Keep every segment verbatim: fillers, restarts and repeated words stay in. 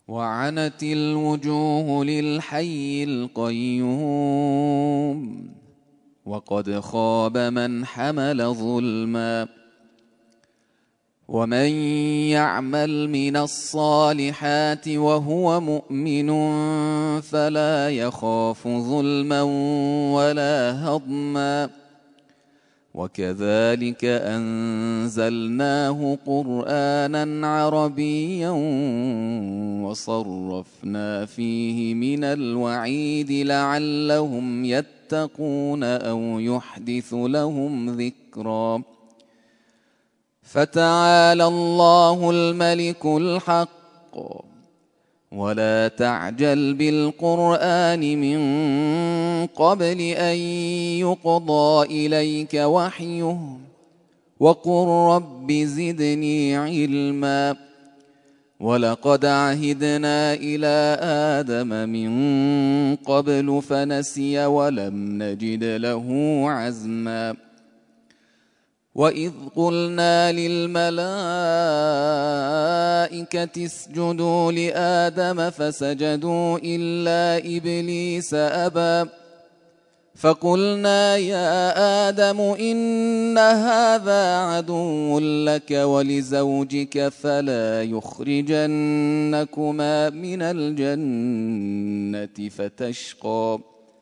وعنت الوجوه للحي القيوم وقد خاب من حمل ظلما. ومن يعمل من الصالحات وهو مؤمن فلا يخاف ظلما ولا هضما. وكذلك أنزلناه قرآنا عربيا وصرفنا فيه من الوعيد لعلهم يتقون أو يحدث لهم ذكرا. فتعالى الله الملك الحق ولا تعجل بالقرآن من قبل أن يقضى إليك وحيه وقل رب زدني علما. ولقد عهدنا إلى آدم من قبل فنسي ولم نجد له عزما. وإذ قلنا للملائكة اسجدوا لآدم فسجدوا إلا إبليس أبى فقلنا يا آدم إن هذا عدو لك ولزوجك فلا يخرجنكما من الجنة فتشقى.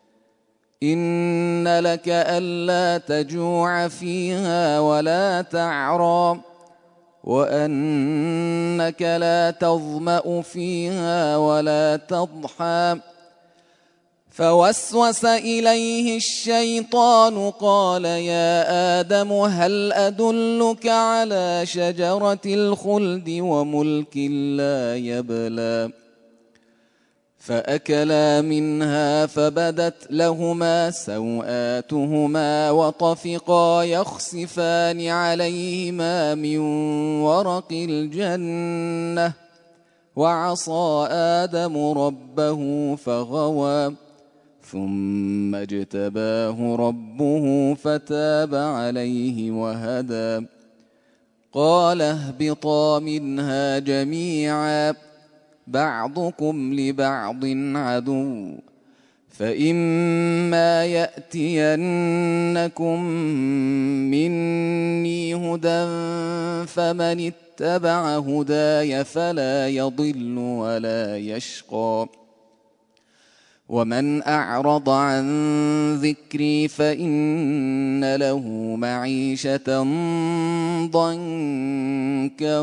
إن لك ألا تجوع فيها ولا تعرى وأنك لا تظمأ فيها ولا تضحى. فوسوس إليه الشيطان قال يا آدم هل أدلك على شجرة الخلد وملك لا يبلى. فأكلا منها فبدت لهما سوآتهما وطفقا يخصفان عليهما من ورق الجنة وعصى آدم ربه فغوى ثم اجتباه ربه فتاب عليه وهدى. قال اهبطا منها جميعا بعضكم لبعض عدو فإما يأتينكم مني هدى فمن اتبع هداي فلا يضل ولا يشقى. ومن أعرض عن ذكري فإن له معيشة ضنكا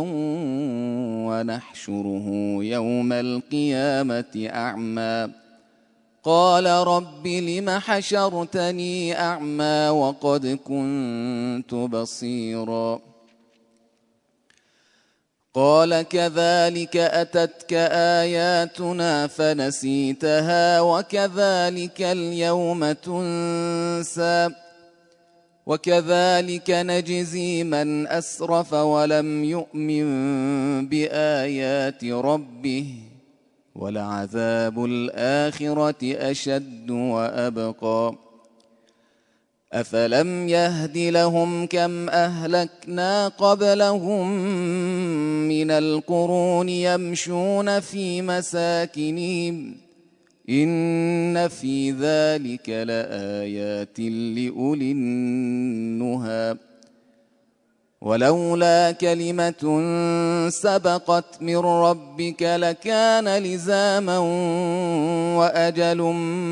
ونحشره يوم القيامة أعمى. قال رب لم حشرتني أعمى وقد كنت بصيرا. قال كذلك أتتك آياتنا فنسيتها وكذلك اليوم تنسى. وكذلك نجزي من أسرف ولم يؤمن بآيات ربه ولعذاب الآخرة أشد وأبقى. أفلم يهد لهم كم أهلكنا قبلهم من القرون يمشون في مساكنهم إن في ذلك لآيات لأولي النهى. ولولا كلمة سبقت من ربك لكان لزاما وأجل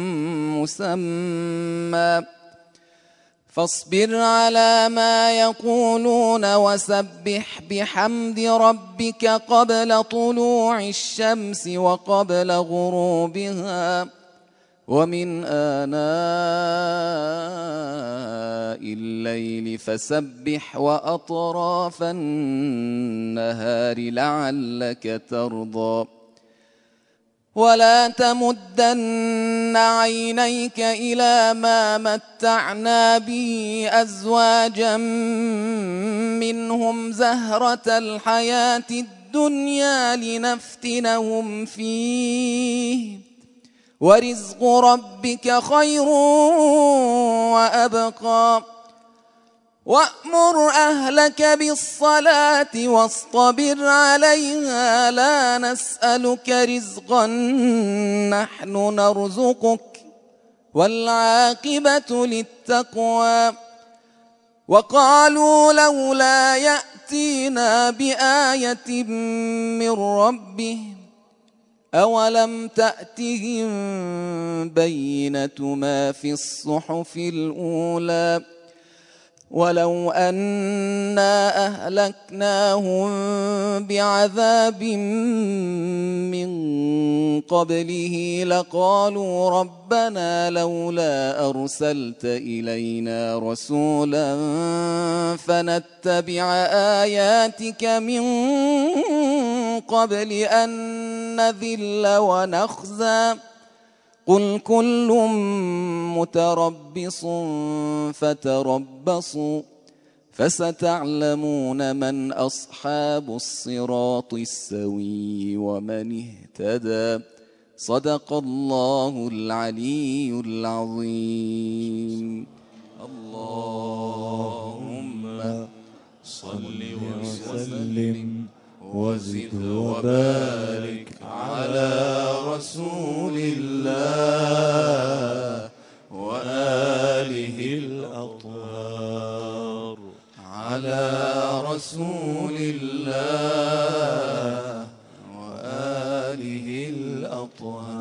مسمى. فاصبر على ما يقولون وسبح بحمد ربك قبل طلوع الشمس وقبل غروبها ومن آناء الليل فسبح وأطراف النهار لعلك ترضى. ولا تمدن عينيك إلى ما متعنا به أزواجا منهم زهرة الحياة الدنيا لنفتنهم فيه ورزق ربك خير وأبقى. وأمر أهلك بالصلاة واصطبر عليها لا نسألك رزقا نحن نرزقك والعاقبة للتقوى. وقالوا لولا يأتينا بآية من ربه أولم تأتهم بينة ما في الصحف الأولى ولو أنا أهلكناهم بعذاب من قبله لقالوا ربنا لولا أرسلت إلينا رسولا فنتبع آياتك من قبل أن نذل ونخزى قل كل متربص فتربصوا فستعلمون من أصحاب الصراط السوي ومن اهتدى. صدق الله العلي العظيم. اللهم صل وسلم وزد وبارك على رسول الله وآله الأطهار على رسول الله وآله الأطهار.